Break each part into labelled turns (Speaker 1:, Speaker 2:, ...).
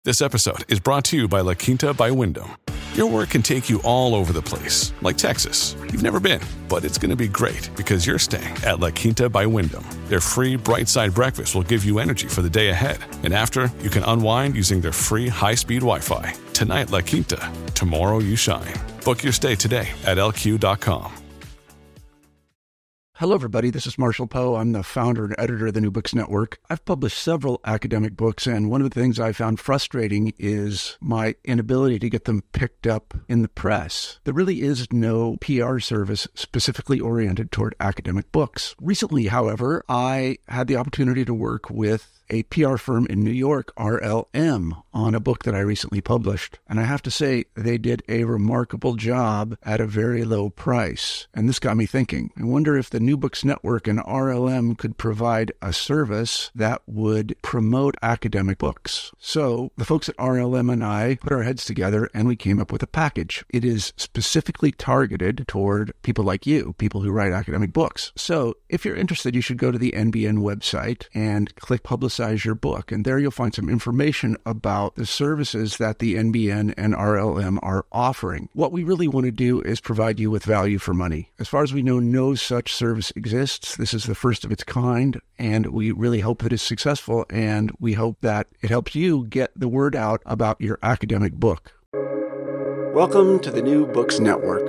Speaker 1: This episode is brought to you by La Quinta by Wyndham. Your work can take you all over the place, like Texas. You've never been, but it's going to be great because you're staying at La Quinta by Wyndham. Their free Bright Side breakfast will give you energy for the day ahead. And after, you can unwind using their free high-speed Wi-Fi. Tonight, La Quinta. Tomorrow, you shine. Book your stay today at lq.com.
Speaker 2: Hello, everybody. This is Marshall Poe. I'm the founder and editor of the New Books Network. I've published several academic books, and one of the things I found frustrating is my inability to get them picked up in the press. There really is no PR service specifically oriented toward academic books. Recently, however, I had the opportunity to work with a PR firm in New York, RLM, on a book that I recently published. And I have to say, they did a remarkable job at a very low price. And this got me thinking. I wonder if the New Books Network and RLM could provide a service that would promote academic books. So the folks at RLM and I put our heads together and we came up with a package. It is specifically targeted toward people like you, people who write academic books. So if you're interested, you should go to the NBN website and click Publicize your book. And there you'll find some information about the services that the NBN and RLM are offering. What we really want to do is provide you with value for money. As far as we know, no such service exists. This is the first of its kind, and we really hope that it's successful, and we hope that it helps you get the word out about your academic book. Welcome to the New Books Network.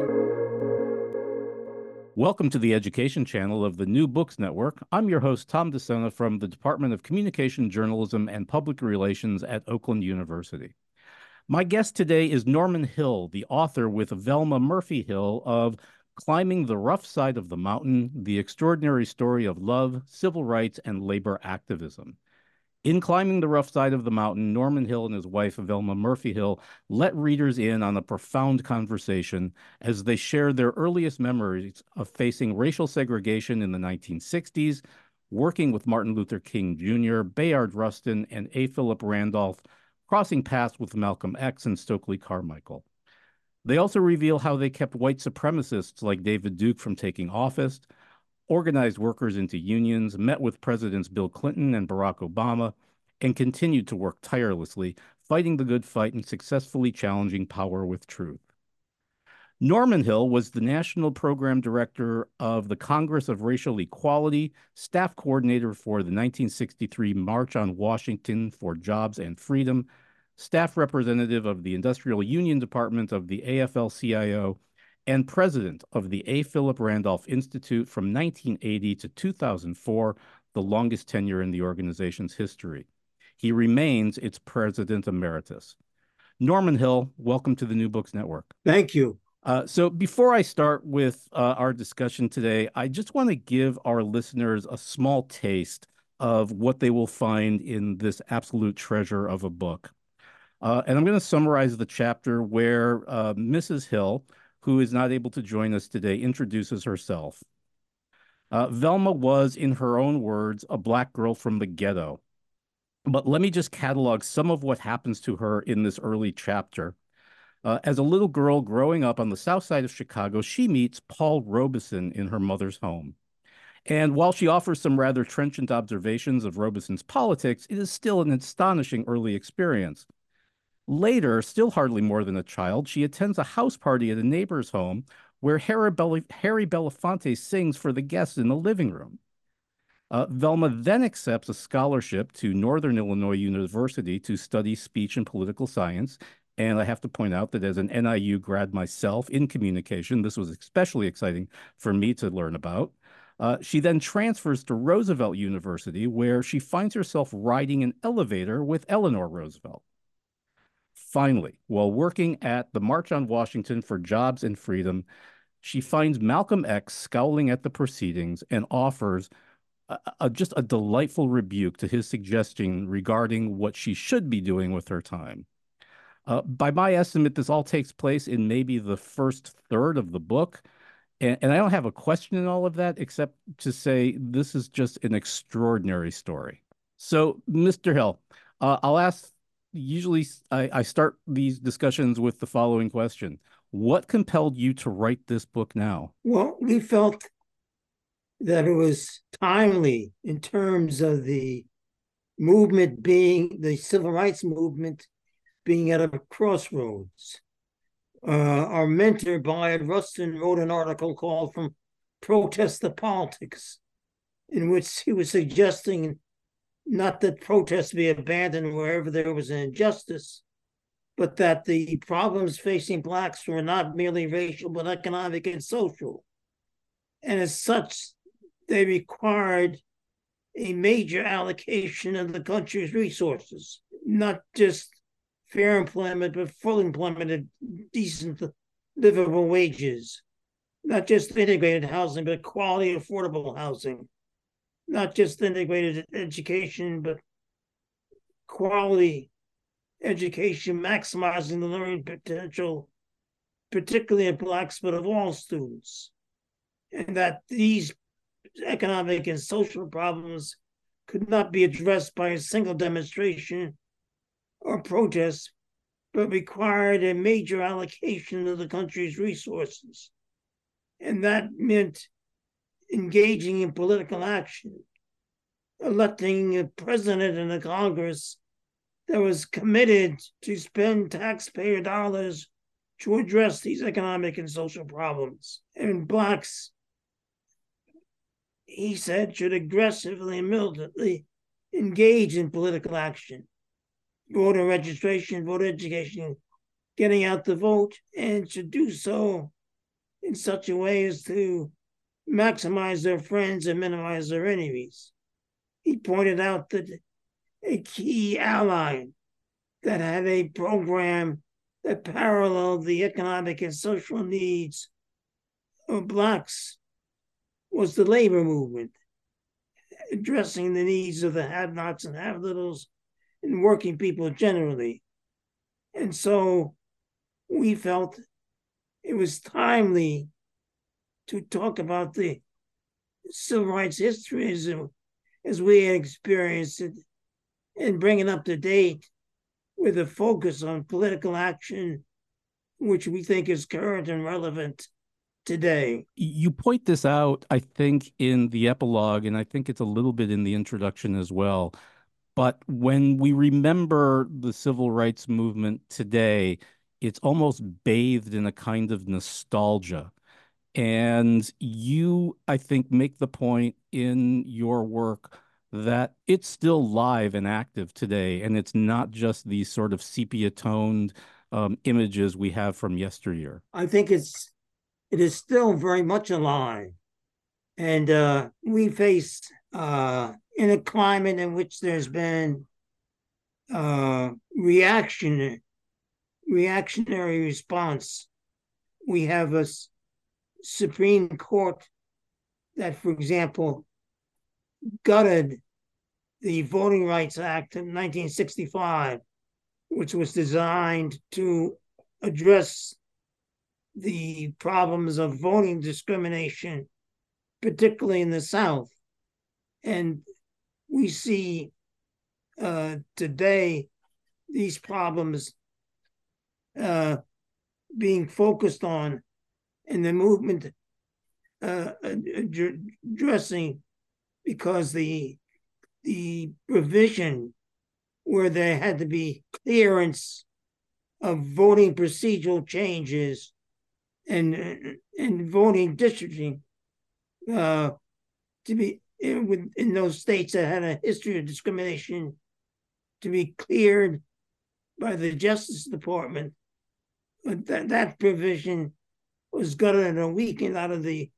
Speaker 3: Welcome to the education channel of the New Books Network. I'm your host, Tom DeSena from the Department of Communication, Journalism, and Public Relations at Oakland University. My guest today is Norman Hill, the author with Velma Murphy Hill of Climbing the Rough Side of the Mountain, The Extraordinary Story of Love, Civil Rights, and Labor Activism. In Climbing the Rough Side of the Mountain, Norman Hill and his wife, Velma Murphy Hill, let readers in on a profound conversation as they share their earliest memories of facing racial segregation in the 1960s, working with Martin Luther King Jr., Bayard Rustin, and A. Philip Randolph, crossing paths with Malcolm X and Stokely Carmichael. They also reveal how they kept white supremacists like David Duke from taking office, organized workers into unions, met with Presidents Bill Clinton and Barack Obama, and continued to work tirelessly, fighting the good fight and successfully challenging power with truth. Norman Hill was the National Program Director of the Congress of Racial Equality, staff coordinator for the 1963 March on Washington for Jobs and Freedom, staff representative of the Industrial Union Department of the AFL-CIO, and president of the A. Philip Randolph Institute from 1980 to 2004, the longest tenure in the organization's history. He remains its president emeritus. Norman Hill, welcome to the New Books Network.
Speaker 4: Thank you.
Speaker 3: So before I start with our discussion today, I just want to give our listeners a small taste of what they will find in this absolute treasure of a book. And I'm going to summarize the chapter where Mrs. Hill, who is not able to join us today, introduces herself. Velma was, in her own words, a black girl from the ghetto. But let me just catalog some of what happens to her in this early chapter. As a little girl growing up on the south side of Chicago, she meets Paul Robeson in her mother's home. And while she offers some rather trenchant observations of Robeson's politics, it is still an astonishing early experience. Later, still hardly more than a child, she attends a house party at a neighbor's home where Harry Belafonte sings for the guests in the living room. Velma then accepts a scholarship to Northern Illinois University to study speech and political science. And I have to point out that as an NIU grad myself in communication, this was especially exciting for me to learn about. She then transfers to Roosevelt University, where she finds herself riding an elevator with Eleanor Roosevelt. Finally, while working at the March on Washington for Jobs and Freedom, she finds Malcolm X scowling at the proceedings and offers just a delightful rebuke to his suggestion regarding what she should be doing with her time. By my estimate, this all takes place in maybe the first third of the book. And I don't have a question in all of that, except to say this is just an extraordinary story. So, Mr. Hill, I'll ask, usually I start these discussions with the following question. What compelled you to write this book now?
Speaker 4: Well, we felt that it was timely in terms of the movement being the civil rights movement being at a crossroads. Our mentor, Bayard Rustin, wrote an article called From Protest to Politics, in which he was suggesting not that protests be abandoned wherever there was an injustice, but that the problems facing Blacks were not merely racial, but economic and social. And as such, they required a major allocation of the country's resources, not just fair employment, but full employment at decent, livable wages, not just integrated housing, but quality, affordable housing, not just integrated education, but quality education, maximizing the learning potential, particularly of Blacks, but of all students. And that these economic and social problems could not be addressed by a single demonstration or protest, but required a major allocation of the country's resources. And that meant engaging in political action, electing a president and a Congress that was committed to spend taxpayer dollars to address these economic and social problems. And Blacks, he said, should aggressively and militantly engage in political action, voter registration, voter education, getting out the vote, and should do so in such a way as to maximize their friends and minimize their enemies. He pointed out that a key ally that had a program that paralleled the economic and social needs of Blacks was the labor movement, addressing the needs of the have-nots and have-littles and working people generally. And so we felt it was timely to talk about the civil rights history as we had experienced it, and bring it up to date with a focus on political action, which we think is current and relevant today.
Speaker 3: You point this out, I think, in the epilogue, and I think it's a little bit in the introduction as well. But when we remember the civil rights movement today, it's almost bathed in a kind of nostalgia. And you, I think, make the point in your work that it's still live and active today, and it's not just these sort of sepia-toned images we have from yesteryear.
Speaker 4: I think it is still very much alive, and we face in a climate in which there's been reactionary response. We have a Supreme Court that, for example, gutted the Voting Rights Act of 1965, which was designed to address the problems of voting discrimination, particularly in the South. And we see today these problems being focused on in the movement addressing, because the provision where there had to be clearance of voting procedural changes and voting districting to be in those states that had a history of discrimination to be cleared by the Justice Department. But that provision was gutted and weakened out of the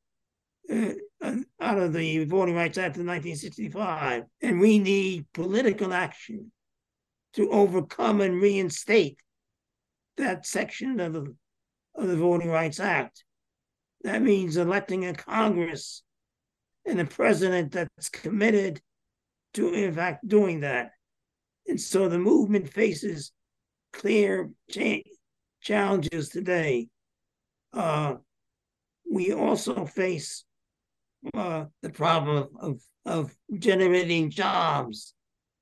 Speaker 4: Voting Rights Act of 1965. And we need political action to overcome and reinstate that section of the Voting Rights Act. That means electing a Congress and a president that's committed to, in fact, doing that. And so the movement faces clear challenges today. We also face the problem of generating jobs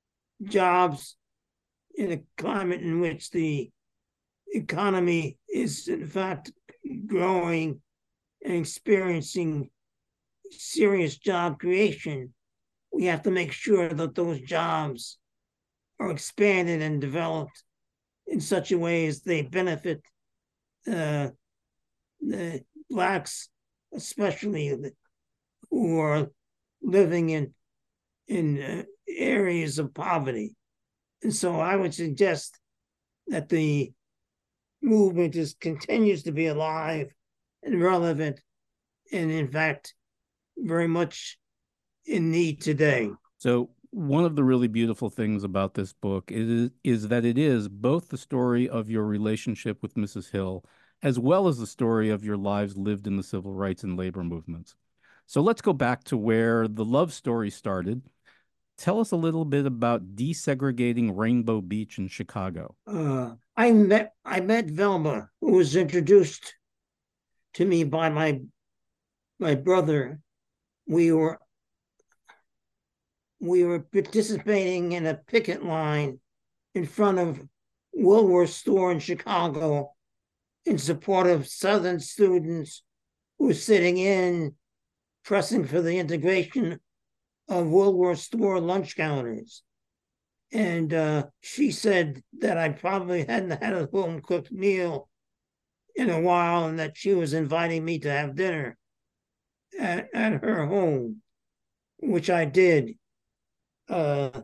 Speaker 4: in a climate in which the economy is, in fact, growing and experiencing serious job creation. We have to make sure that those jobs are expanded and developed in such a way as they benefit the Blacks, especially who are living in areas of poverty. And so I would suggest that the movement continues to be alive and relevant, and in fact, very much in need today.
Speaker 3: So one of the really beautiful things about this book is that it is both the story of your relationship with Mrs. Hill, as well as the story of your lives lived in the civil rights and labor movements. So let's go back to where the love story started. Tell us a little bit about desegregating Rainbow Beach in Chicago.
Speaker 4: I met Velma, who was introduced to me by my brother. We were participating in a picket line in front of Woolworth store in Chicago in support of Southern students who were sitting in, pressing for the integration of Woolworth store lunch counters. And she said that I probably hadn't had a home-cooked meal in a while, and that she was inviting me to have dinner at her home, which I did. That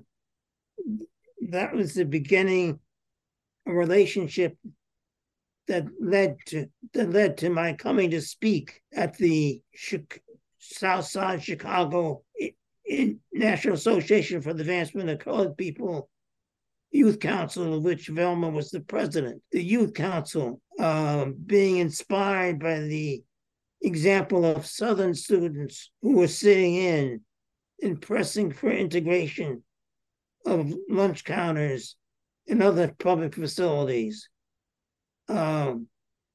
Speaker 4: was the beginning of a relationship that led to my coming to speak at the Southside Chicago National Association for the Advancement of Colored People Youth Council, of which Velma was the president. The Youth Council, being inspired by the example of Southern students who were sitting in and pressing for integration of lunch counters and other public facilities, who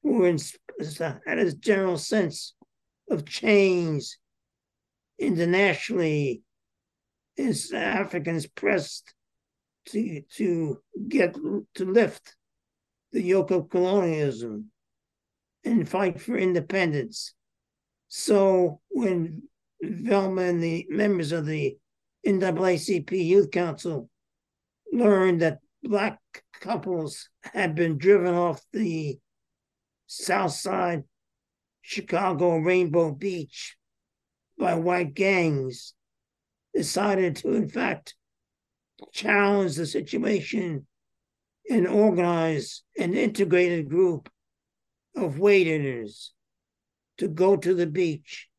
Speaker 4: had a general sense of change internationally as Africans pressed to lift the yoke of colonialism and fight for independence. So when Velma and the members of the NAACP Youth Council learned that Black couples had been driven off the South Side Chicago Rainbow Beach by white gangs, decided to, in fact, challenge the situation and organize an integrated group of wait-inners to go to the beach,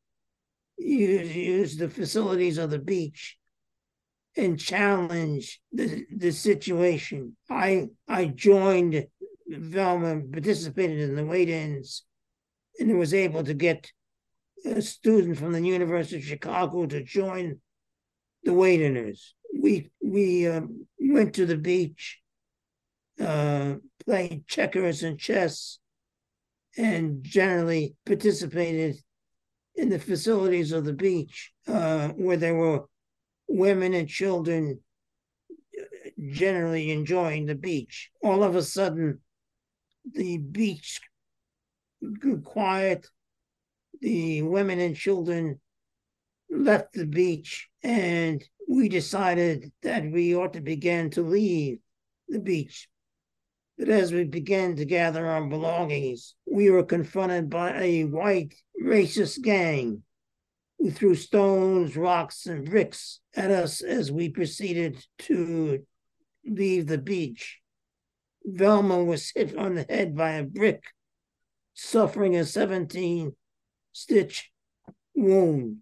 Speaker 4: use the facilities of the beach, and challenge the situation. I joined Velma, participated in the wait-ins, and was able to get a student from the University of Chicago to join the wait-inners. We went to the beach, played checkers and chess, and generally participated in the facilities of the beach, where there were women and children generally enjoying the beach. All of a sudden, the beach grew quiet. The women and children left the beach, and we decided that we ought to begin to leave the beach. But as we began to gather our belongings, we were confronted by a white racist gang who threw stones, rocks, and bricks at us as we proceeded to leave the beach. Velma was hit on the head by a brick, suffering a 17-stitch wound.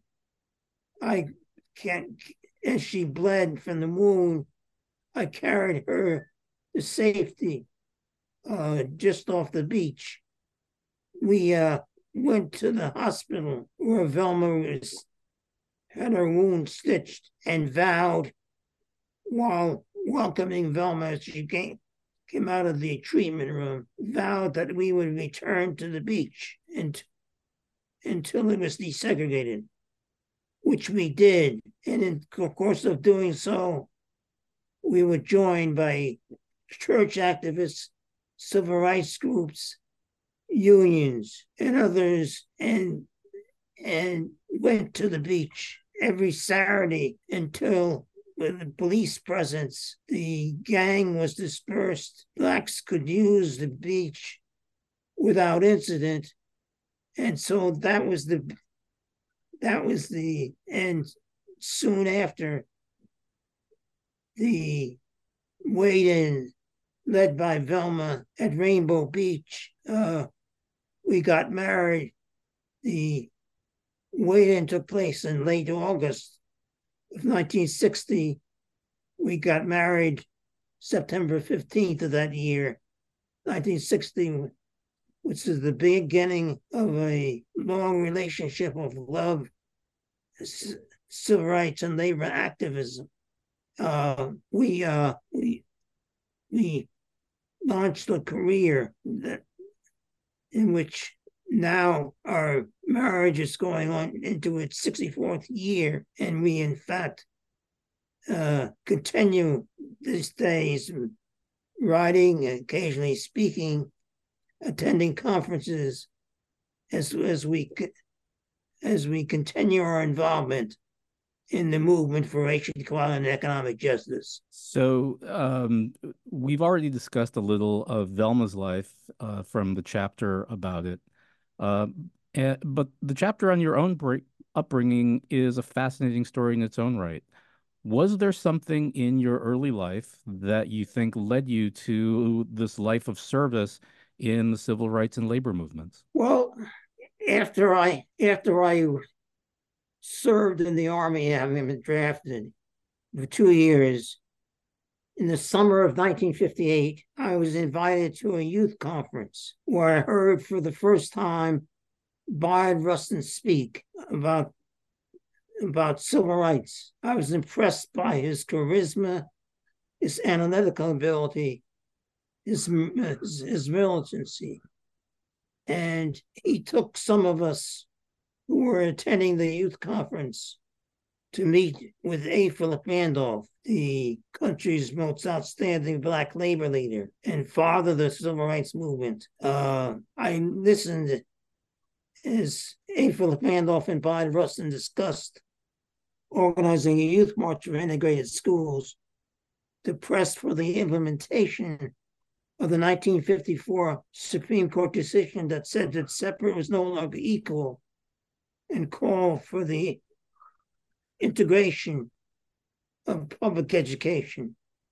Speaker 4: As she bled from the wound, I carried her to safety just off the beach. We went to the hospital where Velma had her wound stitched, and vowed, while welcoming Velma as she came out of the treatment room, vowed that we would return to the beach until it was desegregated, which we did. And in the course of doing so, we were joined by church activists, civil rights groups, unions, and others, and went to the beach every Saturday until with the police presence, the gang was dispersed. Blacks could use the beach without incident. And so that was the and soon after, the wade-in led by Velma at Rainbow Beach, we got married. The wade-in took place in late August of 1960. We got married September 15th of that year, 1960, which is the beginning of a long relationship of love, civil rights, and labor activism. We launched a career in which now our marriage is going on into its 64th year, and we in fact continue these days writing, occasionally speaking, attending conferences as we continue our involvement in the movement for racial equality and economic justice.
Speaker 3: So we've already discussed a little of Velma's life from the chapter about it. But the chapter on your own upbringing is a fascinating story in its own right. Was there something in your early life that you think led you to this life of service in the civil rights and labor movements?
Speaker 4: Well, after I served in the Army, having been drafted for 2 years, in the summer of 1958, I was invited to a youth conference where I heard for the first time Bayard Rustin speak about civil rights. I was impressed by his charisma, his analytical ability, his militancy. And he took some of us who were attending the youth conference to meet with A. Philip Randolph, the country's most outstanding Black labor leader and father of the civil rights movement. I listened as A. Philip Randolph and Bayard Rustin discussed organizing a youth march for integrated schools to press for the implementation of the 1954 Supreme Court decision that said that separate was no longer equal, and call for the integration of public education.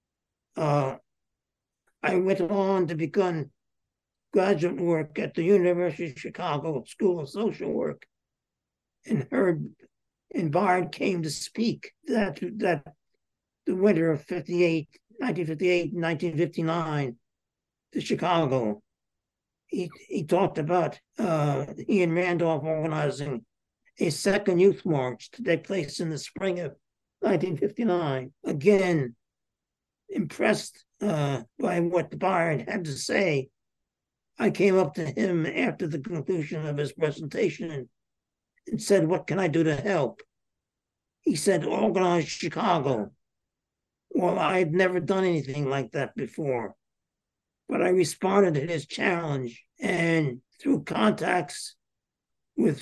Speaker 4: I went on to begin graduate work at the University of Chicago School of Social Work, and Bayard came to speak that the winter of 1958 and 1959 to Chicago. He talked about he and Randolph organizing a second youth march to take place in the spring of 1959. Again, impressed by what Bayard had to say, I came up to him after the conclusion of his presentation and said, "What can I do to help?" He said, "Organize Chicago." Well, I had never done anything like that before, but I responded to his challenge, and through contacts with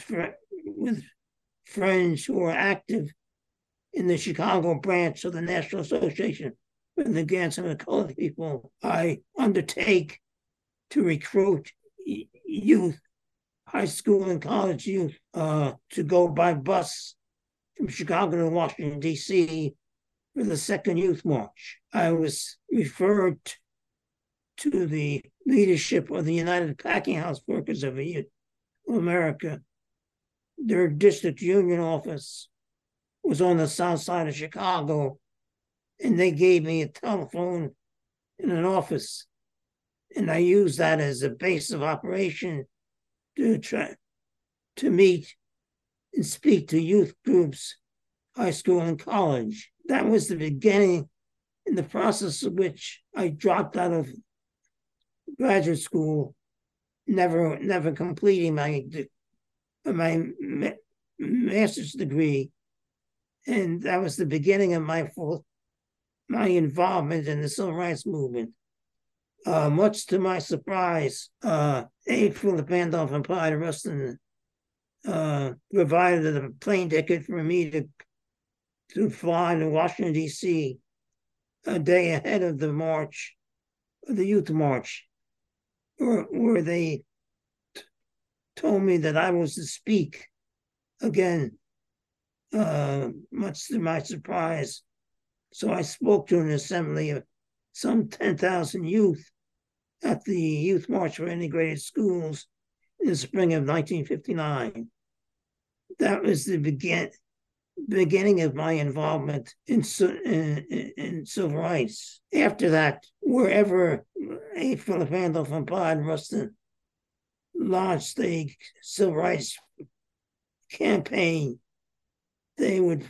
Speaker 4: friends who are active in the Chicago branch of the National Association for the Advancement of Colored People, I undertake to recruit youth, high school and college youth, to go by bus from Chicago to Washington, D.C. for the second youth march. I was referred to the leadership of the United Packing House Workers of America. Their district union office was on the south side of Chicago, and they gave me a telephone in an office, and I used that as a base of operation to try to meet and speak to youth groups, high school and college. That was the beginning, in the process of which I dropped out of graduate school, never completing my master's degree, and that was the beginning of my involvement in the civil rights movement. Much to my surprise, A. Philip Randolph and Bayard Rustin provided a plane ticket for me to to fly to Washington, D.C. a day ahead of the march, the youth march, where they told me that I was to speak again, much to my surprise. So I spoke to an assembly of some 10,000 youth at the Youth March for Integrated Schools in the spring of 1959. That was the beginning of my involvement in civil rights. After that, wherever A. Philip Randolph and Bob Rustin launched a civil rights campaign, they would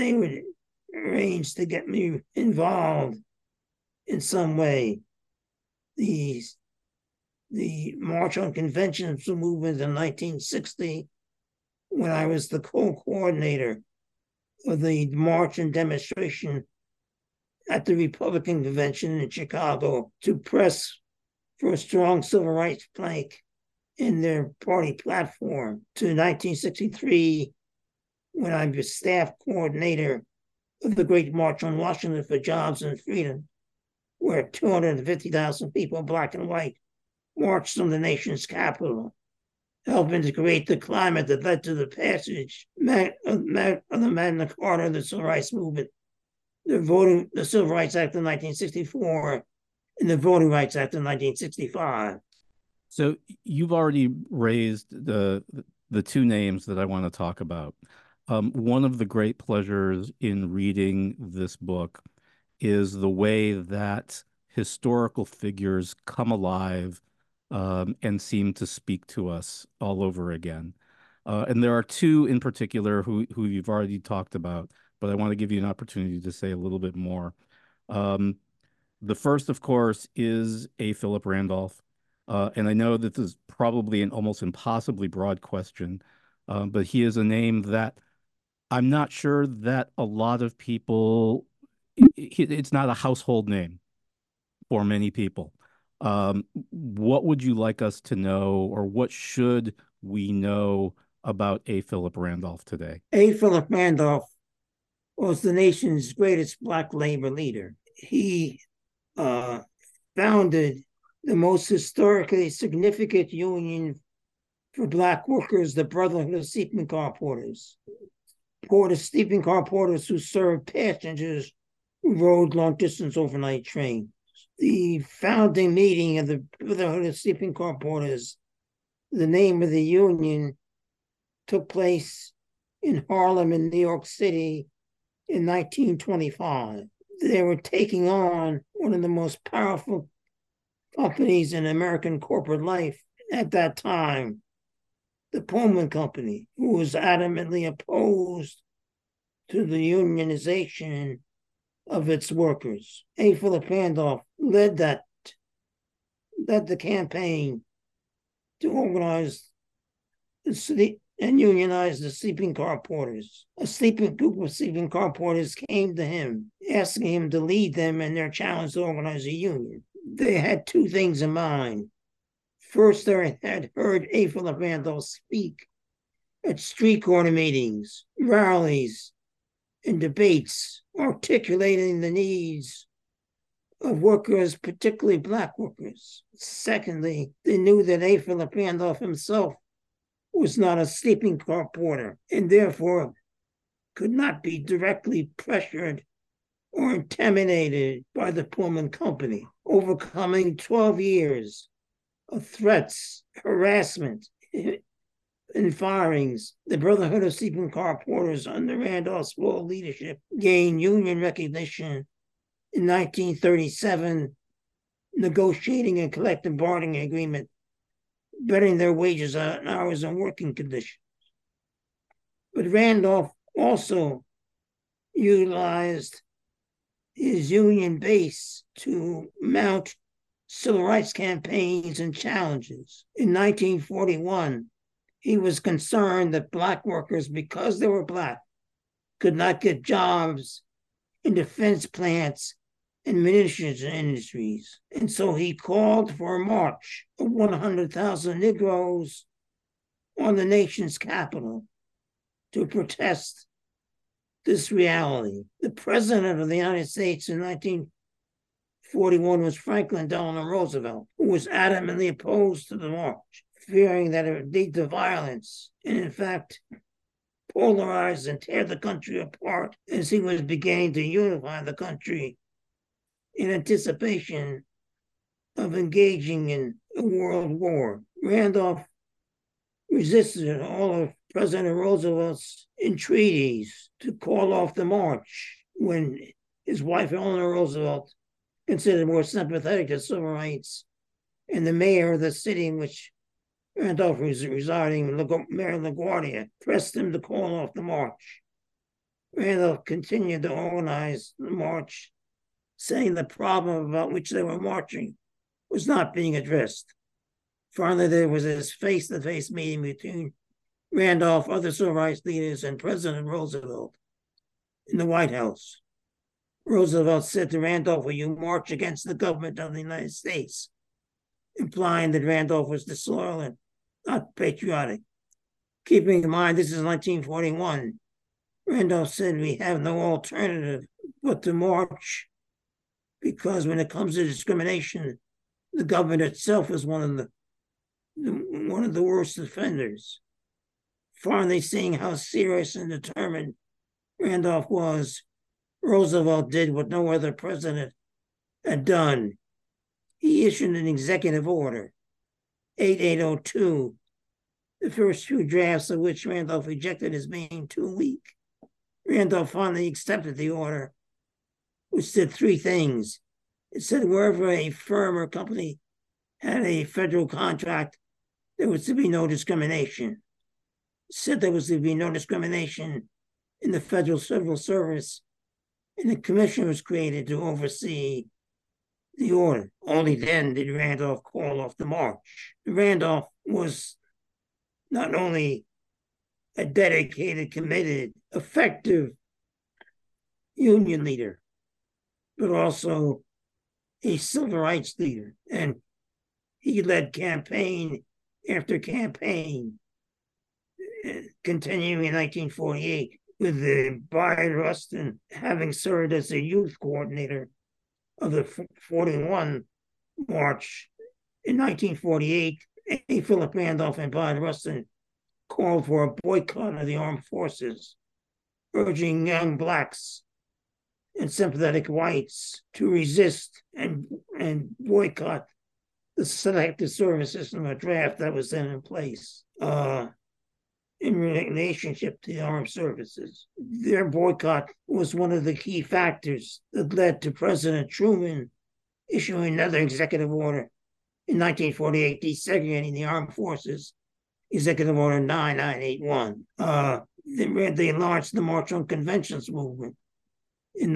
Speaker 4: arrange to get me involved in some way. The March on Conventions movement in 1960, when I was the co-coordinator of the march and demonstration at the Republican convention in Chicago to press for a strong civil rights plank in their party platform, to 1963, when I was staff coordinator of the Great March on Washington for Jobs and Freedom, where 250,000 people, black and white, marched from the nation's capital, helping to create the climate that led to the passage of the Magna Carta, the Civil Rights Movement, the Civil Rights Act of 1964, and the Voting Rights Act of 1965.
Speaker 3: So you've already raised the two names that I want to talk about. One of the great pleasures in reading this book is the way that historical figures come alive and seem to speak to us all over again. And there are two in particular who you've already talked about, but I want to give you an opportunity to say a little bit more. The first, of course, is A. Philip Randolph. And I know that this is probably an almost impossibly broad question, but he is a name that I'm not sure that a lot of people, it's not a household name for many people. What would you like us to know, or what should we know about A. Philip Randolph today?
Speaker 4: A. Philip Randolph was the nation's greatest black labor leader. He founded the most historically significant union for black workers, the Brotherhood of Sleeping Car Porters. Sleeping car porters who served passengers who rode long-distance overnight trains. The founding meeting of the Brotherhood of Sleeping Car Porters, the name of the union, took place in Harlem in New York City in 1925. They were taking on one of the most powerful companies in American corporate life at that time, the Pullman Company, who was adamantly opposed to the unionization of its workers. A. Philip Randolph led the campaign to organize and unionize the sleeping car porters. A group of sleeping car porters came to him, asking him to lead them in their challenge to organize a union. They had two things in mind. First, they had heard A. Philip Randolph speak at street corner meetings, rallies, and debates, articulating the needs of workers, particularly black workers. Secondly, they knew that A. Philip Randolph himself was not a sleeping car porter and therefore could not be directly pressured or intimidated by the Pullman Company. Overcoming 12 years of threats, harassment, and firings, the Brotherhood of Sleeping Car Porters under Randolph's bold leadership gained union recognition in 1937, negotiating a collective bargaining agreement, bettering their wages, hours, and working conditions. But Randolph also utilized his union base to mount civil rights campaigns and challenges. In 1941, he was concerned that black workers, because they were black, could not get jobs in defense plants and munitions industries. And so he called for a march of 100,000 Negroes on the nation's capital to protest this reality. The president of the United States in 1941 was Franklin Delano Roosevelt, who was adamantly opposed to the march, fearing that it would lead to violence and, in fact, polarize and tear the country apart as he was beginning to unify the country in anticipation of engaging in a world war. Randolph resisted all of President Roosevelt's entreaties to call off the march when his wife, Eleanor Roosevelt, considered more sympathetic to civil rights, and the mayor of the city in which Randolph was residing, Mayor LaGuardia, pressed him to call off the march. Randolph continued to organize the march, saying the problem about which they were marching was not being addressed. Finally, there was this face-to-face meeting between Randolph, other civil rights leaders, and President Roosevelt in the White House. Roosevelt said to Randolph, "Will you march against the government of the United States?" implying that Randolph was disloyal and not patriotic. Keeping in mind this is 1941, Randolph said, "We have no alternative but to march, because when it comes to discrimination, the government itself is one of the worst offenders." Finally, seeing how serious and determined Randolph was, Roosevelt did what no other president had done. He issued an executive order, 8802, the first two drafts of which Randolph rejected as being too weak. Randolph finally accepted the order, which did three things. It said wherever a firm or company had a federal contract, there was to be no discrimination. It said there was to be no discrimination in the federal civil service, and a commission was created to oversee the order. Only then did Randolph call off the march. Randolph was not only a dedicated, committed, effective union leader, but also a civil rights leader. And he led campaign after campaign, continuing in 1948 with Bayard Rustin having served as the youth coordinator of the 41 March. In 1948, A. Philip Randolph and Bayard Rustin called for a boycott of the armed forces, urging young blacks and sympathetic whites to resist and boycott the selective service system of draft that was then in place in relationship to the armed services. Their boycott was one of the key factors that led to President Truman issuing another executive order in 1948 desegregating the armed forces, Executive Order 9981. They launched the March on Conventions movement in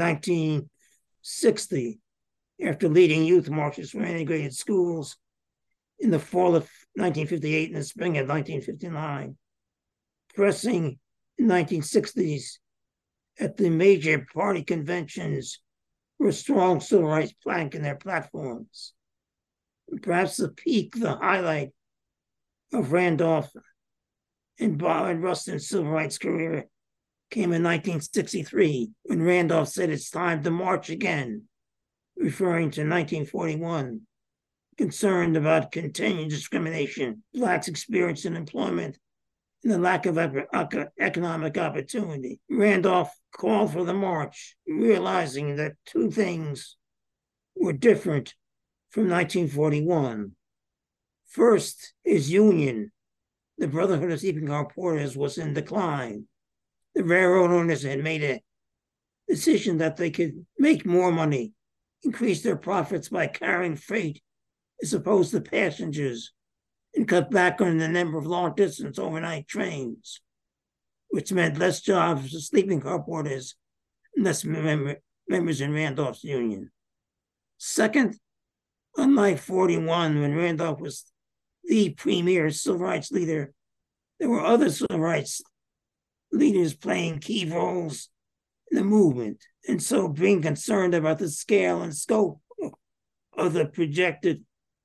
Speaker 4: 1960 after leading youth marches for integrated schools in the fall of 1958 and the spring of 1959. Pressing in 1960s at the major party conventions for a strong civil rights plank in their platforms. Perhaps the peak, the highlight of Randolph and Bayard Rustin's civil rights career came in 1963 when Randolph said it's time to march again, referring to 1941, concerned about continued discrimination blacks experience in employment and the lack of economic opportunity. Randolph called for the march, realizing that two things were different from 1941. First, his union, the Brotherhood of Sleeping Car Porters, was in decline. The railroad owners had made a decision that they could make more money, increase their profits by carrying freight as opposed to passengers, and cut back on the number of long-distance overnight trains, which meant less jobs for sleeping car porters and less members in Randolph's union. Second, unlike 41, when Randolph was the premier civil rights leader, there were other civil rights leaders playing key roles in the movement. And so being concerned about the scale and scope of the projected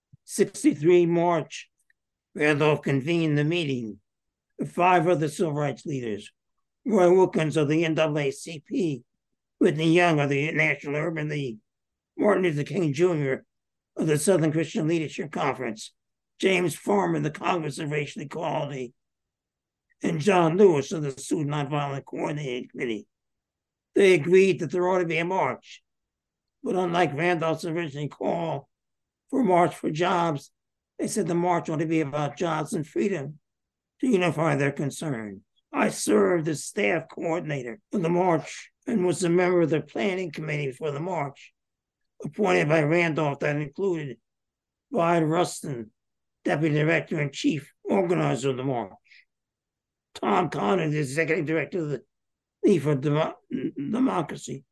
Speaker 4: 63 March, Randolph convened the meeting of 5 other civil rights leaders, Roy Wilkins of the NAACP, Whitney Young of the National Urban League, Martin Luther King Jr. of the Southern Christian Leadership Conference, James Farmer of the Congress of Racial Equality, and John Lewis of the Student Nonviolent Coordinating Committee. They agreed that there ought to be a march, but unlike Randolph's original call for a march for jobs, they said the march ought to be about jobs and freedom to unify their concerns. I served as staff coordinator of the march and was a member of the planning committee for the march, appointed by Randolph, that included Bayard Rustin, deputy director and chief organizer of the march, Tom Connor, the executive director of the League for Democracy,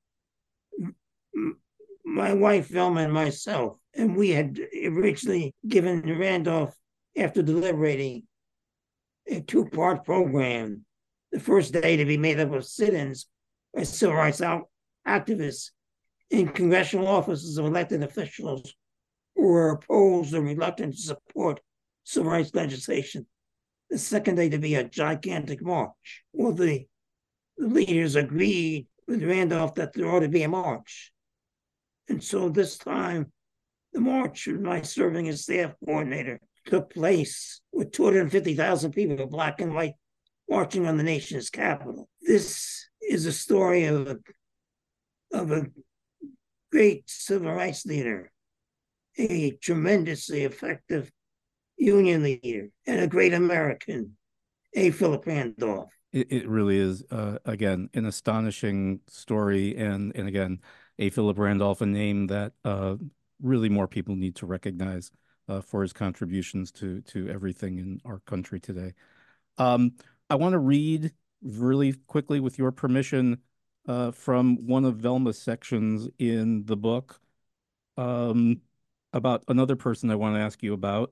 Speaker 4: my wife Velma and myself, and we had originally given Randolph, after deliberating, a two-part program. The first day to be made up of sit-ins by civil rights activists in congressional offices of elected officials who were opposed or reluctant to support civil rights legislation. The second day to be a gigantic march. Well, the leaders agreed with Randolph that there ought to be a march. And so this time, the march, with my serving as staff coordinator, took place with 250,000 people, black and white, marching on the nation's capital. This is a story of a great civil rights leader, a tremendously effective union leader, and a great American, A. Philip Randolph.
Speaker 3: It really is, again, an astonishing story. And again, A. Philip Randolph, a name that really more people need to recognize for his contributions to everything in our country today. I want to read really quickly, with your permission, from one of Velma's sections in the book about another person I want to ask you about.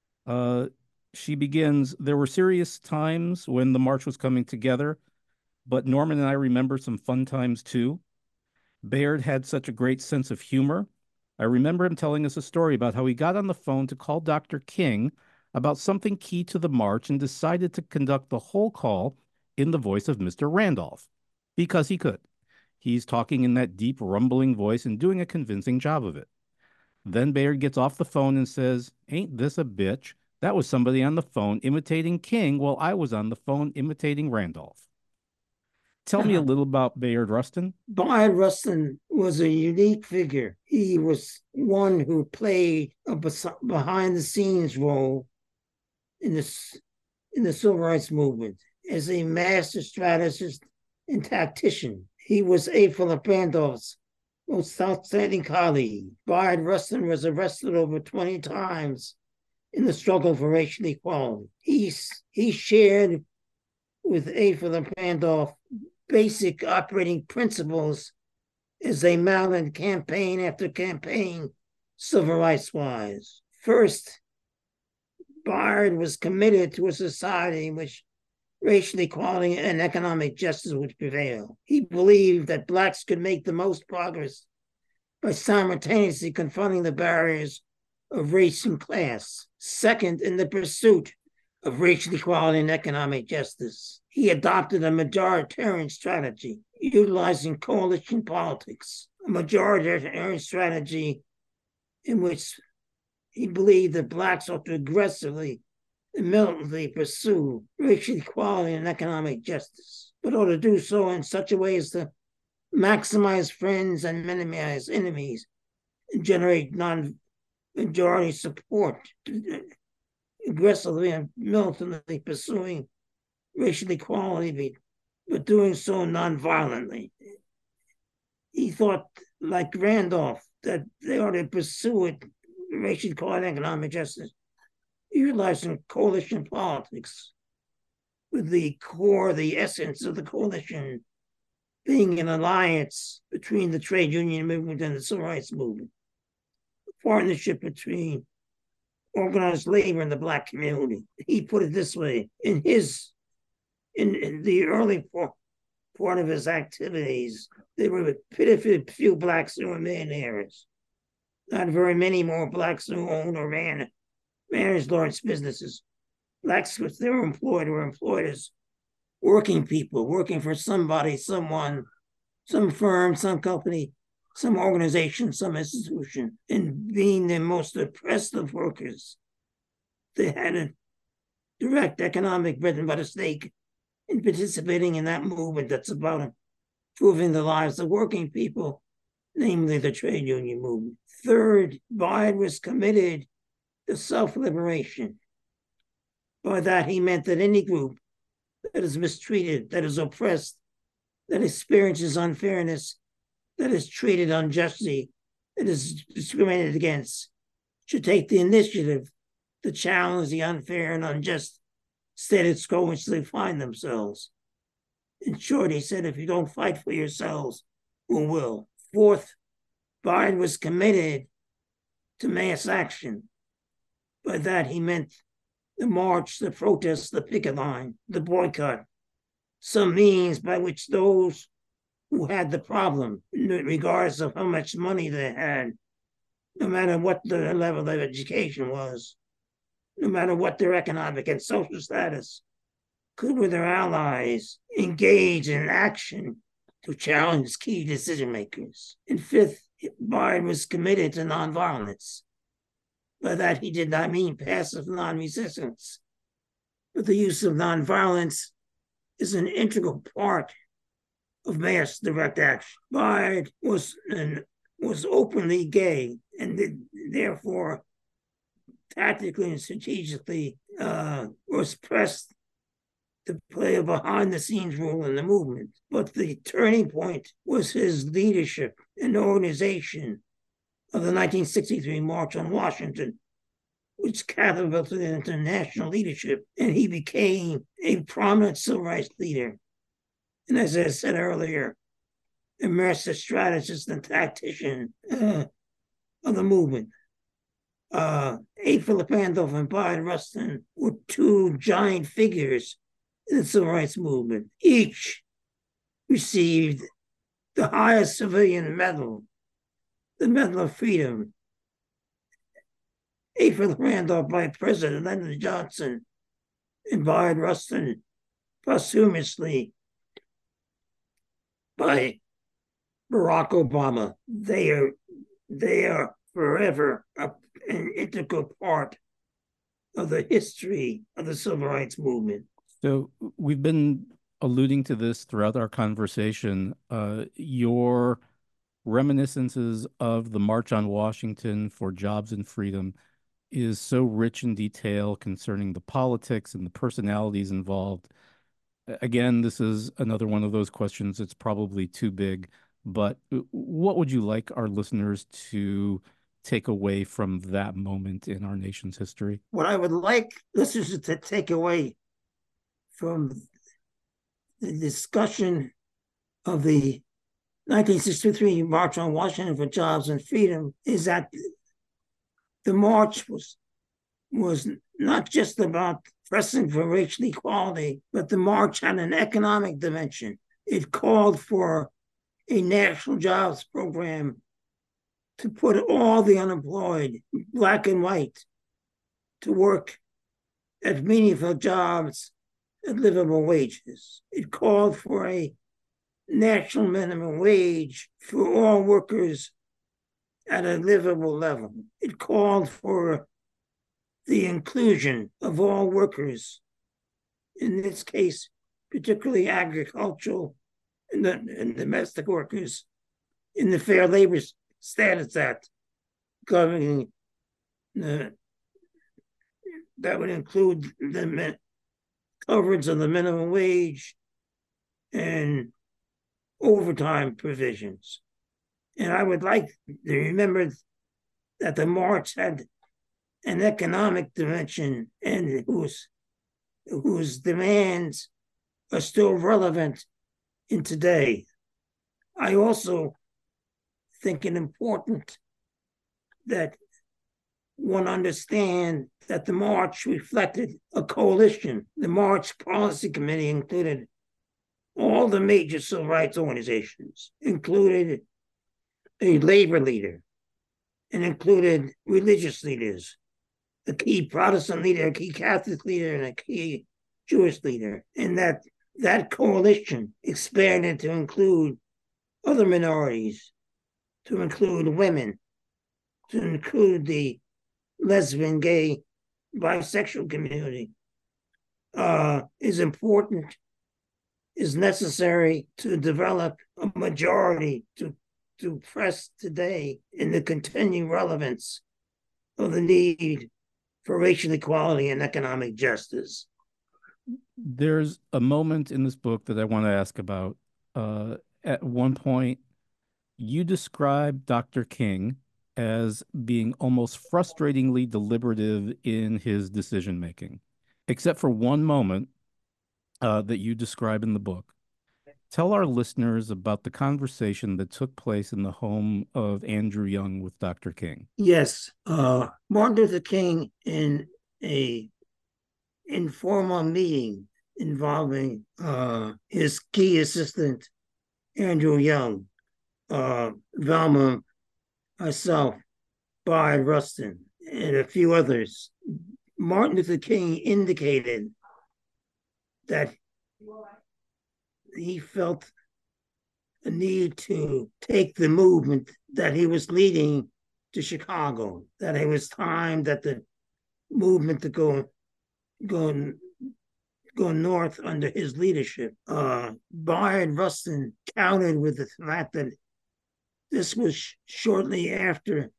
Speaker 3: She begins, "There were serious times when the march was coming together, but Norman and I remember some fun times too. Bayard had such a great sense of humor. I remember him telling us a story about how he got on the phone to call Dr. King about something key to the march and decided to conduct the whole call in the voice of Mr. Randolph, because he could. He's talking in that deep, rumbling voice and doing a convincing job of it. Then Bayard gets off the phone and says, 'Ain't this a bitch? That was somebody on the phone imitating King while I was on the phone imitating Randolph.' Tell me a little about Bayard Rustin."
Speaker 4: Bayard Rustin was a unique figure. He was one who played a behind-the-scenes role in the civil rights movement as a master strategist and tactician. He was A. Philip Randolph's most outstanding colleague. Bayard Rustin was arrested over 20 times in the struggle for racial equality. He shared with A. Philip Randolph basic operating principles as they mounted campaign after campaign, civil rights wise. First, Bayard was committed to a society in which racial equality and economic justice would prevail. He believed that blacks could make the most progress by simultaneously confronting the barriers of race and class. Second, in the pursuit of racial equality and economic justice, he adopted a majoritarian strategy, utilizing coalition politics, a majoritarian strategy in which he believed that blacks ought to aggressively and militantly pursue racial equality and economic justice, but ought to do so in such a way as to maximize friends and minimize enemies and generate non-majority support, aggressively and militantly pursuing racial equality, but doing so non-violently. He thought, like Randolph, that they ought to pursue it, racial equality and economic justice, utilizing coalition politics, with the core, the essence of the coalition being an alliance between the trade union movement and the civil rights movement, a partnership between organized labor and the black community. He put it this way: in the early part of his activities, there were pitifully few blacks who were millionaires. Not very many more blacks who owned or managed large businesses. Blacks, if they were employed as working people, working for somebody, someone, some firm, some company, some organization, some institution, and being the most oppressed of workers. They had a direct economic bread and butter stake in participating in that movement that's about improving the lives of working people, namely the trade union movement. Third, Biden was committed to self-liberation. By that, he meant that any group that is mistreated, that is oppressed, that experiences unfairness, that is treated unjustly, that is discriminated against, should take the initiative to challenge the unfair and unjust status quo in which they find themselves. In short, he said, if you don't fight for yourselves, who will? Fourth, Biden was committed to mass action. By that, he meant the march, the protest, the picket line, the boycott, some means by which those who had the problem, regardless of how much money they had, no matter what their level of education was, no matter what their economic and social status, could, with their allies, engage in action to challenge key decision makers. And fifth, Biden was committed to nonviolence. By that, he did not mean passive non-resistance, but the use of nonviolence is an integral part of mass direct action. Biden was openly gay and therefore tactically and strategically was pressed to play a behind-the-scenes role in the movement. But the turning point was his leadership and organization of the 1963 March on Washington, which catapulted him into national leadership, and he became a prominent civil rights leader. And as I said earlier, a master strategist and tactician of the movement. A. Philip Randolph and Bayard Rustin were two giant figures in the civil rights movement. Each received the highest civilian medal, the Medal of Freedom. A. Philip Randolph by President Lyndon Johnson, and Bayard Rustin posthumously by Barack Obama. They are forever an integral part of the history of the civil rights movement.
Speaker 3: So we've been alluding to this throughout our conversation. Your reminiscences of the March on Washington for Jobs and Freedom is so rich in detail concerning the politics and the personalities involved. Again, this is another one of those questions that's probably too big, but what would you like our listeners to take away from that moment in our nation's history?
Speaker 4: What I would like listeners to take away from the discussion of the 1963 March on Washington for Jobs and Freedom is that the march was not just about pressing for racial equality, but the march had an economic dimension. It called for a national jobs program to put all the unemployed, black and white, to work at meaningful jobs at livable wages. It called for a national minimum wage for all workers at a livable level. It called for the inclusion of all workers, in this case, particularly agricultural and domestic workers, in the Fair Labor Status Act, governing that would include the coverage of the minimum wage and overtime provisions. And I would like to remember that the march had an economic dimension and whose demands are still relevant in today. I also think it important that one understand that the march reflected a coalition. The March Policy Committee included all the major civil rights organizations, included a labor leader, and included religious leaders, a key Protestant leader, a key Catholic leader, and a key Jewish leader. And that that coalition expanded to include other minorities, to include women, to include the lesbian, gay, bisexual community, is important, is necessary to develop a majority to press today in the continuing relevance of the need for racial equality and economic justice.
Speaker 3: There's a moment in this book that I want to ask about. At one point, you describe Dr. King as being almost frustratingly deliberative in his decision making, except for one moment that you describe in the book. Tell our listeners about the conversation that took place in the home of Andrew Young with Dr. King.
Speaker 4: Yes, Martin Luther King, in a informal meeting involving his key assistant, Andrew Young, Velma, myself, Bayard Rustin, and a few others, Martin Luther King indicated that he felt a need to take the movement that he was leading to Chicago, that it was time that the movement to go north under his leadership. Bayard Rustin countered with the fact that this was after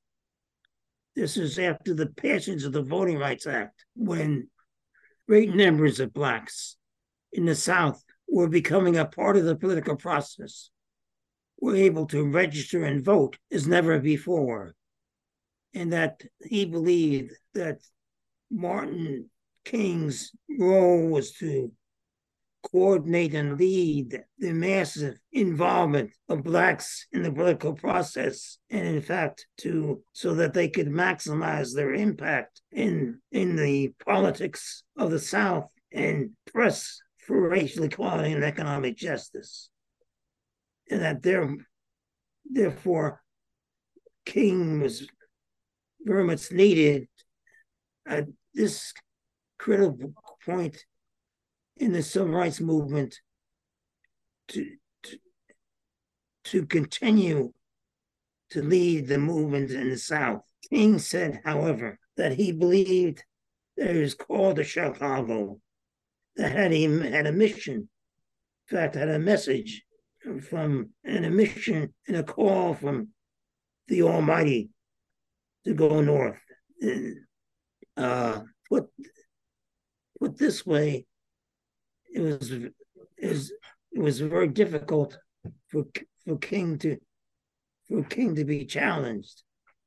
Speaker 4: the passage of the Voting Rights Act, when great numbers of blacks in the South were becoming a part of the political process, were able to register and vote as never before. And that he believed that Martin King's role was to coordinate and lead the massive involvement of blacks in the political process, and in fact so that they could maximize their impact in the politics of the South and press for racial equality and economic justice. And that therefore King was very much needed at this critical point in the civil rights movement to continue to lead the movement in the South. King said, however, that he believed that he was called to Chicago, that had a mission, in fact, had a message and a mission and a call from the Almighty to go north. Put this way, it was very difficult for King to be challenged.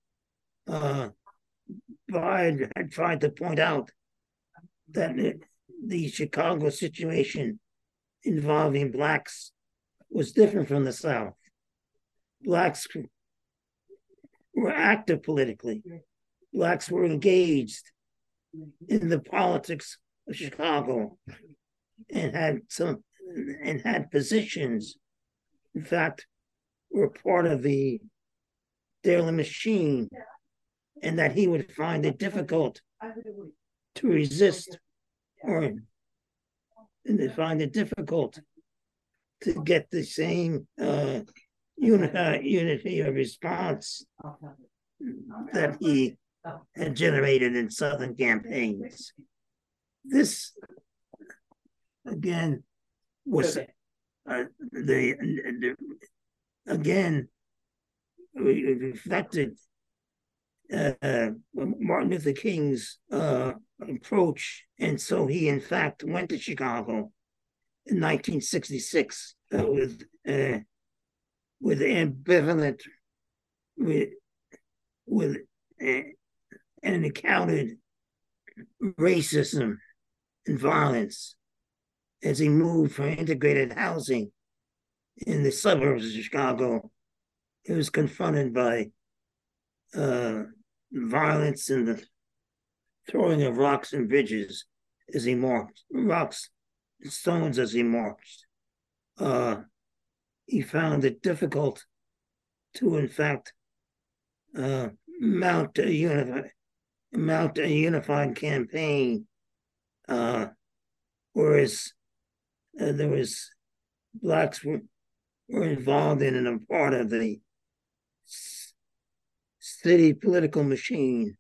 Speaker 4: Bide had tried to point out that the Chicago situation involving blacks was different from the South. Blacks were active politically. Blacks were engaged in the politics of Chicago and had positions. In fact, were part of the daily machine, and that he would find it difficult to resist and to find it difficult to get the same unity of response that he had generated in Southern campaigns. This, again, was reflected Martin Luther King's approach, and so he in fact went to Chicago in 1966 with ambivalent and encountered racism and violence as he moved from integrated housing in the suburbs of Chicago. He was confronted by violence and the throwing of rocks and bridges as he marched, rocks and stones as he marched. He found it difficult to, in fact, mount a unified campaign, whereas there was blacks were involved in and a part of the city political machine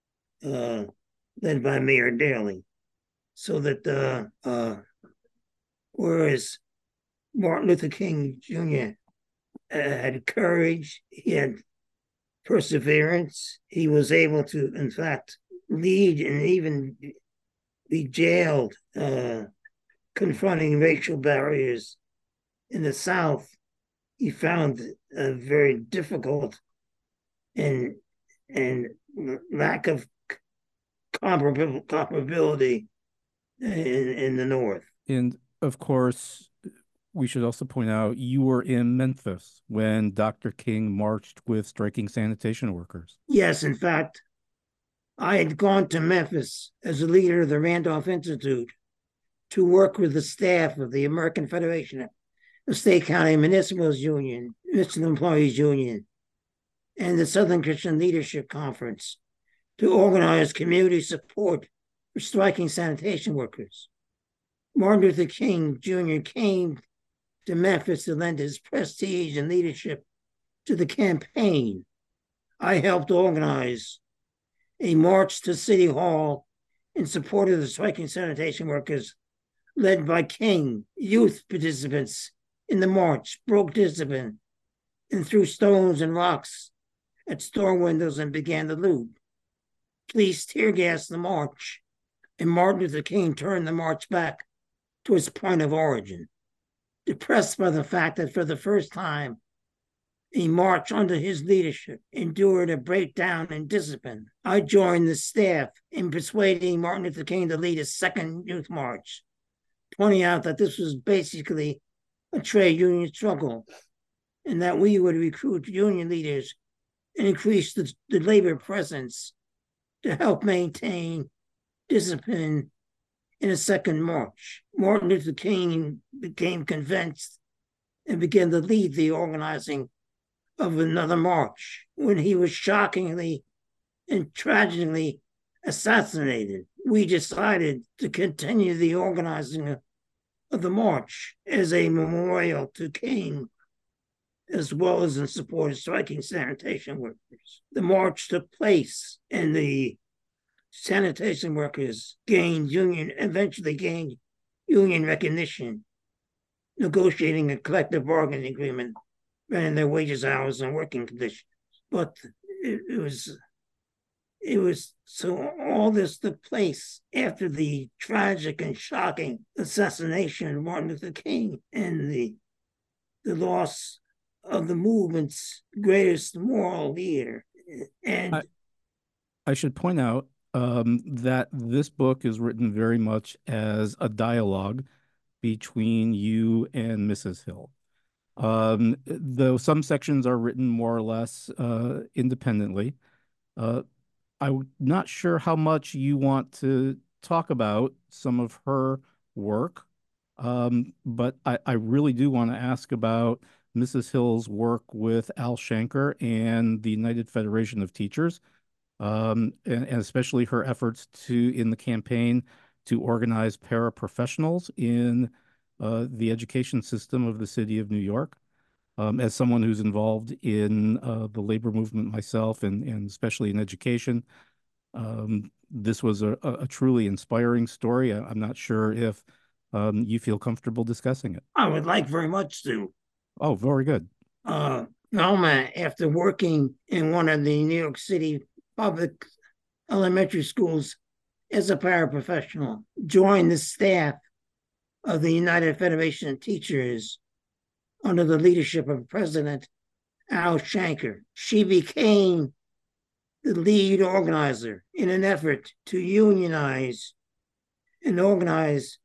Speaker 4: led by Mayor Daley. So that whereas Martin Luther King Jr. Had courage, he had perseverance, he was able to, in fact, lead and even be jailed, confronting racial barriers in the South. He found very difficult and lack of comparability in the North.
Speaker 3: And of course, we should also point out you were in Memphis when Dr. King marched with striking sanitation workers.
Speaker 4: Yes, in fact, I had gone to Memphis as a leader of the Randolph Institute to work with the staff of the American Federation of State County Municipal Employees Union, and the Southern Christian Leadership Conference to organize community support for striking sanitation workers. Martin Luther King Jr. came to Memphis to lend his prestige and leadership to the campaign. I helped organize a march to City Hall in support of the striking sanitation workers, led by King. Youth participants in the march broke discipline and threw stones and rocks at store windows and began to loot. Police tear gassed the march, and Martin Luther King turned the march back to its point of origin. Depressed by the fact that for the first time, a march under his leadership endured a breakdown in discipline, I joined the staff in persuading Martin Luther King to lead a second youth march, pointing out that this was basically a trade union struggle and that we would recruit union leaders and increase the labor presence to help maintain discipline in a second march. Martin Luther King became convinced and began to lead the organizing of another march when he was shockingly and tragically assassinated. We decided to continue the organizing of the march as a memorial to King, as well as in support of striking sanitation workers. The march took place, and the sanitation workers eventually gained union recognition, negotiating a collective bargaining agreement running their wages, hours, and working conditions. But it was so all this took place after the tragic and shocking assassination of Martin Luther King and the loss of the movement's greatest moral leader. And
Speaker 3: I should point out that this book is written very much as a dialogue between you and Mrs. Hill. Though some sections are written more or less independently. I'm not sure how much you want to talk about some of her work, but I really do want to ask about Mrs. Hill's work with Al Shanker and the United Federation of Teachers, and especially her efforts in the campaign to organize paraprofessionals in the education system of the city of New York. As someone who's involved in the labor movement myself, and especially in education, this was a truly inspiring story. I'm not sure if you feel comfortable discussing it.
Speaker 4: I would like very much to.
Speaker 3: Oh, very good.
Speaker 4: Norma, after working in one of the New York City public elementary schools as a paraprofessional, joined the staff of the United Federation of Teachers under the leadership of President Al Shanker. She became the lead organizer in an effort to unionize and organize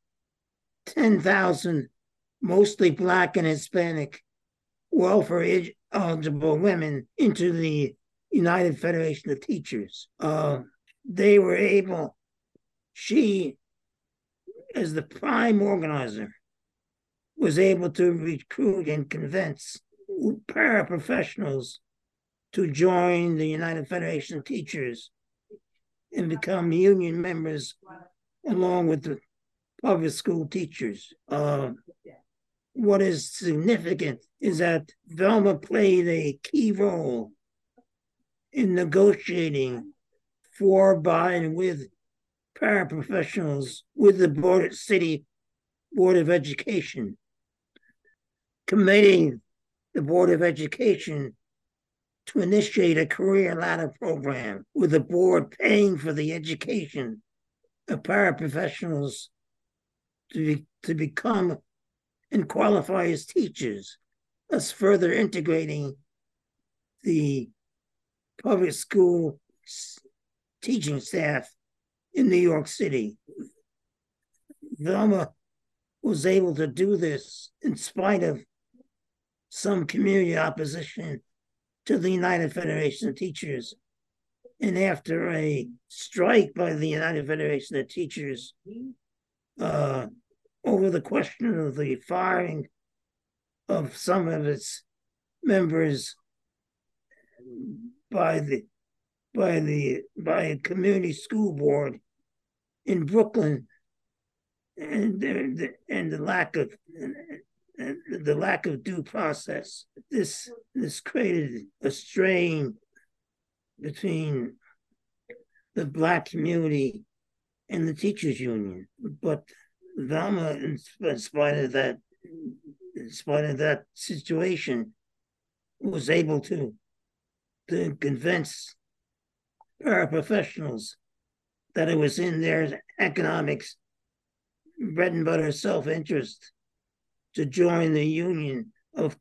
Speaker 4: 10,000 mostly Black and Hispanic welfare eligible women into the United Federation of Teachers. They were able, she, as the prime organizer, was able to recruit and convince paraprofessionals to join the United Federation of Teachers and become union members along with the public school teachers. What is significant is that Velma played a key role in negotiating for, by, and with paraprofessionals with the City Board of Education, committing the Board of Education to initiate a career ladder program, with the board paying for the education of paraprofessionals to become and qualify as teachers, thus further integrating the public school teaching staff in New York City. Velma was able to do this in spite of some community opposition to the United Federation of Teachers. And after a strike by the United Federation of Teachers over the question of the firing of some of its members by a community school board in Brooklyn, and the lack of due process, this created a strain between the Black community and the teachers union. But Velma, in spite of that situation, was able to convince paraprofessionals that it was in their economics, bread and butter self-interest, to join the union of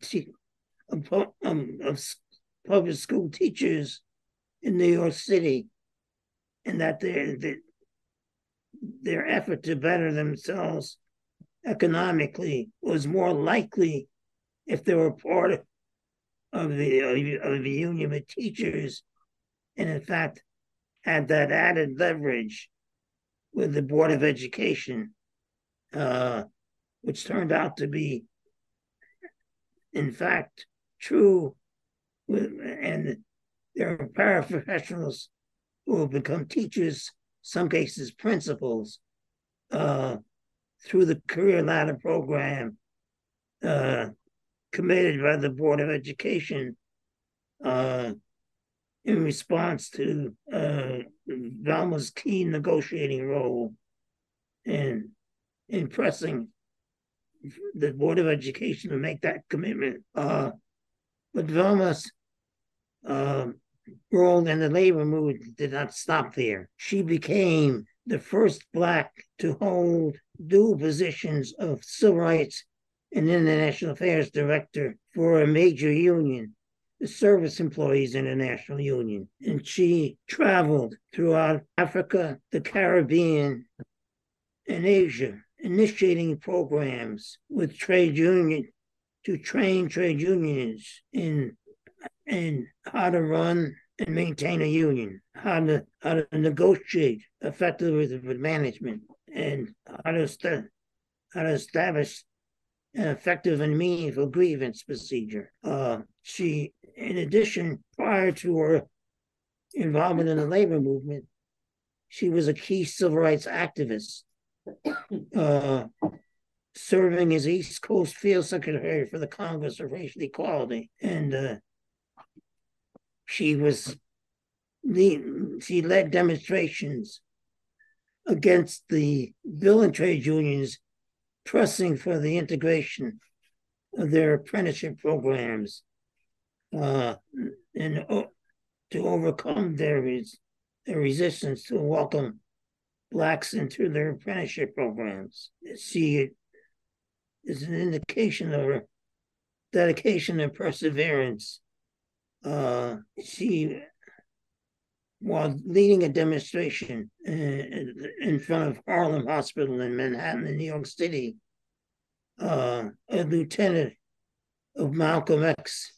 Speaker 4: public school teachers in New York City, and that their effort to better themselves economically was more likely if they were part of the union of teachers, and in fact had that added leverage with the Board of Education, which turned out to be, in fact, true. And there are paraprofessionals who have become teachers, some cases principals, through the Career Ladder program committed by the Board of Education in response to Velma's key negotiating role in pressing the Board of Education to make that commitment. But Velma's role in the labor movement did not stop there. She became the first Black to hold dual positions of civil rights and international affairs director for a major union, the Service Employees International Union. And she traveled throughout Africa, the Caribbean, and Asia, initiating programs with trade union to train trade unions in how to run and maintain a union, how to negotiate effectively with management, and how to establish an effective and meaningful grievance procedure. She, in addition, prior to her involvement in the labor movement, she was a key civil rights activist, serving as East Coast Field Secretary for the Congress of Racial Equality. And she led demonstrations against the building trade unions pressing for the integration of their apprenticeship programs and to overcome their resistance to welcome Blacks into their apprenticeship programs. She is an indication of her dedication and perseverance. She, while leading a demonstration in front of Harlem Hospital in Manhattan, in New York City, a lieutenant of Malcolm X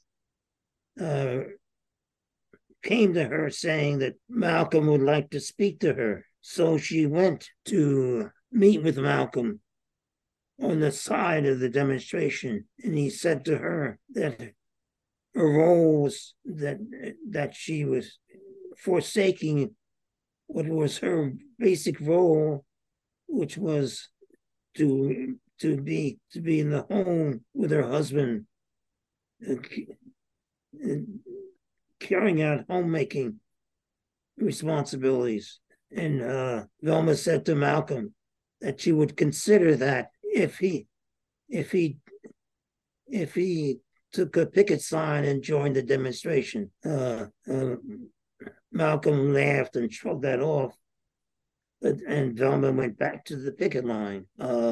Speaker 4: came to her saying that Malcolm would like to speak to her. So she went to meet with Malcolm on the side of the demonstration, and he said to her that her role was that she was forsaking what was her basic role, which was to be in the home with her husband, carrying out homemaking responsibilities. And Velma said to Malcolm that she would consider that if he took a picket sign and joined the demonstration. Malcolm laughed and shrugged that off, and Velma went back to the picket line.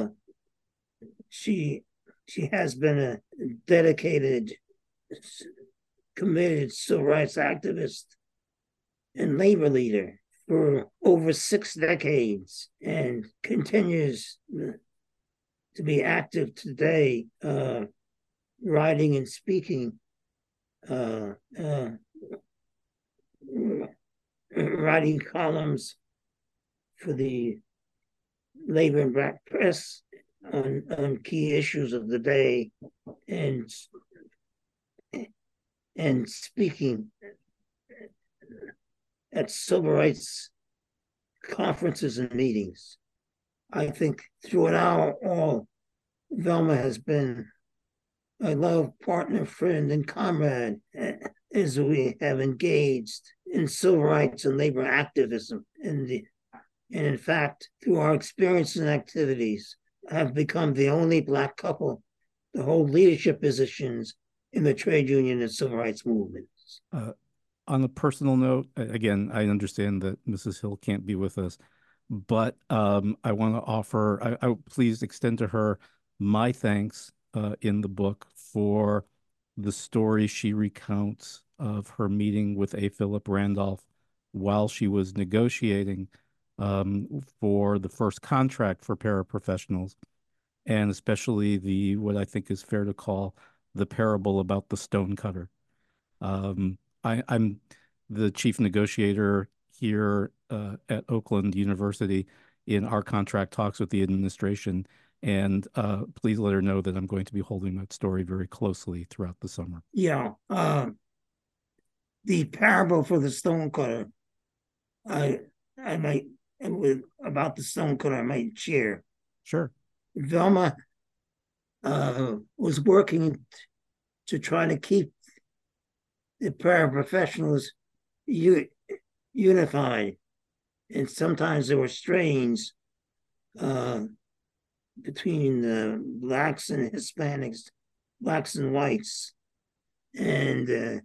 Speaker 4: She has been a dedicated, committed civil rights activist and labor leader for over 6 decades, and continues to be active today, writing and speaking, writing columns for the Labor and Black Press on key issues of the day, and speaking at civil rights conferences and meetings. I think throughout all, Velma has been a love partner, friend, and comrade as we have engaged in civil rights and labor activism. And in fact, through our experience and activities, have become the only Black couple to hold leadership positions in the trade union and civil rights movements.
Speaker 3: On a personal note, again, I understand that Mrs. Hill can't be with us, but I want to offer, I please extend to her my thanks in the book for the story she recounts of her meeting with A. Philip Randolph while she was negotiating for the first contract for paraprofessionals, and especially what I think is fair to call the parable about the stonecutter. I'm the chief negotiator here at Oakland University in our contract talks with the administration, and please let her know that I'm going to be holding that story very closely throughout the summer.
Speaker 4: Yeah, the parable for the stonecutter, I might, about the stonecutter, I might share.
Speaker 3: Sure.
Speaker 4: Velma was working to try to keep the paraprofessionals unified, and sometimes there were strains between Blacks and Hispanics, Blacks and whites, and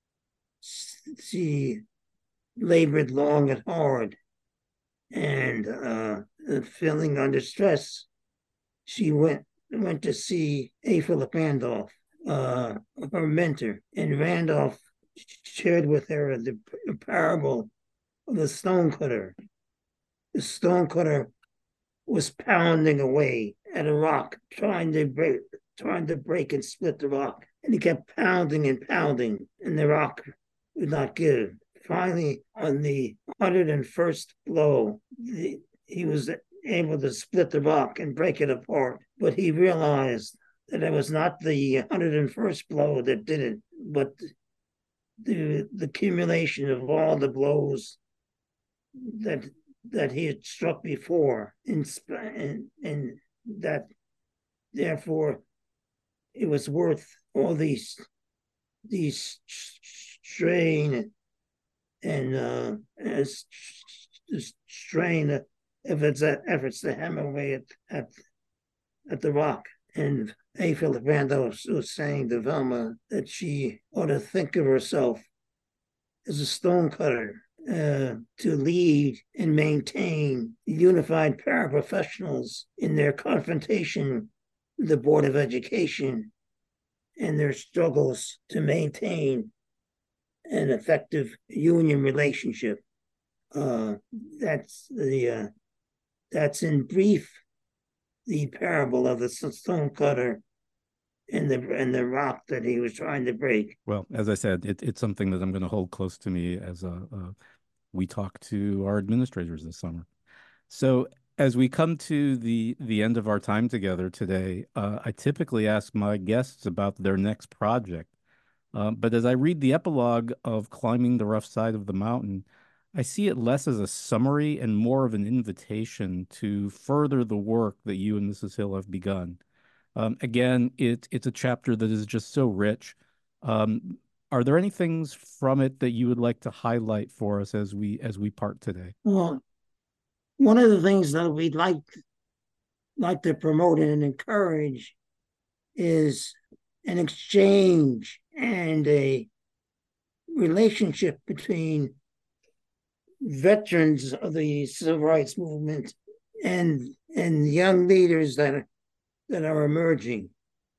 Speaker 4: she labored long and hard, and feeling under stress, she went to see A. Philip Randolph, her mentor, and Randolph shared with her the parable of the stonecutter. The stonecutter was pounding away at a rock, trying to break and split the rock, and he kept pounding and pounding, and the rock would not give. Finally, on the 101st blow, he was able to split the rock and break it apart, but he realized that it was not the 101st blow that did it, but the accumulation of all the blows that he had struck before, and that therefore it was worth all these strain and strain efforts to hammer away at the rock. And A. Philip Randolph was saying to Velma that she ought to think of herself as a stonecutter, to lead and maintain unified paraprofessionals in their confrontation with the Board of Education and their struggles to maintain an effective union relationship. That's in brief the parable of the stonecutter and the rock that he was trying to break.
Speaker 3: Well, as I said, it's something that I'm going to hold close to me as we talk to our administrators this summer. So as we come to the end of our time together today, I typically ask my guests about their next project. But as I read the epilogue of Climbing the Rough Side of the Mountain, I see it less as a summary and more of an invitation to further the work that you and Mrs. Hill have begun. Again, it's a chapter that is just so rich. Um, are there any things from it that you would like to highlight for us as we part today?
Speaker 4: Well, one of the things that we'd like to promote and encourage is an exchange and a relationship between veterans of the civil rights movement and young leaders that are emerging,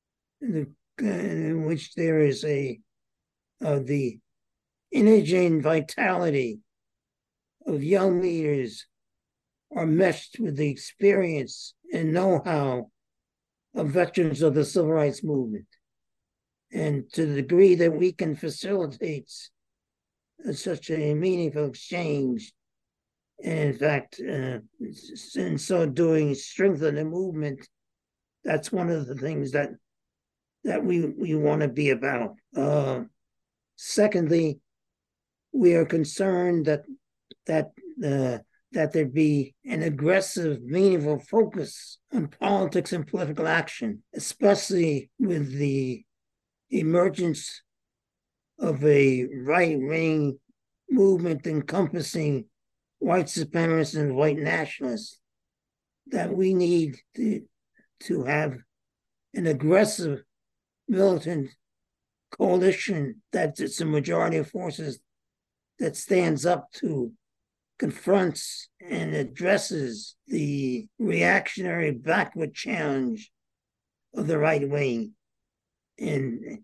Speaker 4: in which there is the energy and vitality of young leaders are meshed with the experience and know-how of veterans of the civil rights movement. And to the degree that we can facilitate such a meaningful exchange, and in fact, in so doing, strengthen the movement, that's one of the things that we want to be about. Secondly, we are concerned that there be an aggressive, meaningful focus on politics and political action, especially with the emergence of a right-wing movement encompassing white supremacists and white nationalists, that we need to have an aggressive militant coalition that's a majority of forces that stands up to, confronts, and addresses the reactionary backward challenge of the right wing in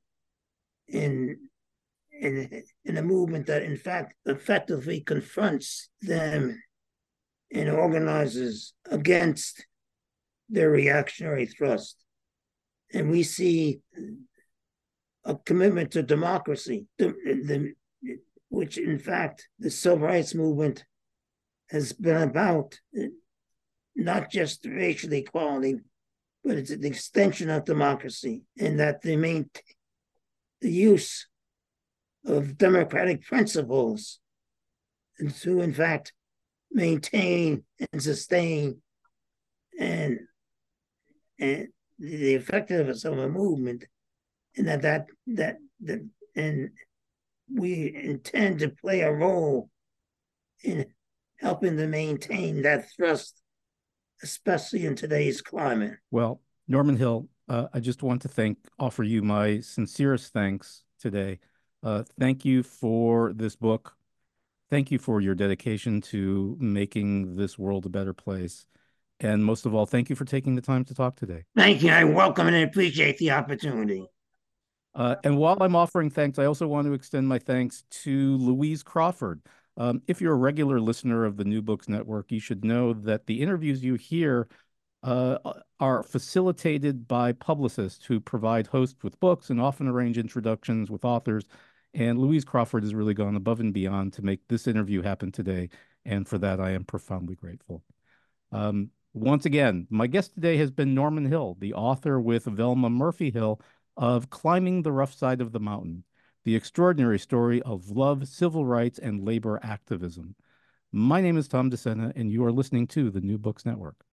Speaker 4: a movement that, in fact, effectively confronts them and organizes against their reactionary thrust. And we see a commitment to democracy, which, in fact, the civil rights movement has been about, not just racial equality, but it's an extension of democracy, and that they maintain the use of democratic principles and to, in fact, maintain and sustain and the effectiveness of a movement, and that and we intend to play a role in helping to maintain that thrust, especially in today's climate.
Speaker 3: Well, Norman Hill, I just want to offer you my sincerest thanks today. Thank you for this book. Thank you for your dedication to making this world a better place. And most of all, thank you for taking the time to talk today.
Speaker 4: Thank you. I welcome and appreciate the opportunity.
Speaker 3: And while I'm offering thanks, I also want to extend my thanks to Louise Crawford. If you're a regular listener of the New Books Network, you should know that the interviews you hear are facilitated by publicists who provide hosts with books and often arrange introductions with authors. And Louise Crawford has really gone above and beyond to make this interview happen today. And for that, I am profoundly grateful. Once again, my guest today has been Norman Hill, the author with Velma Murphy Hill of Climbing the Rough Side of the Mountain, the extraordinary story of love, civil rights, and labor activism. My name is Tom DeSena, and you are listening to the New Books Network.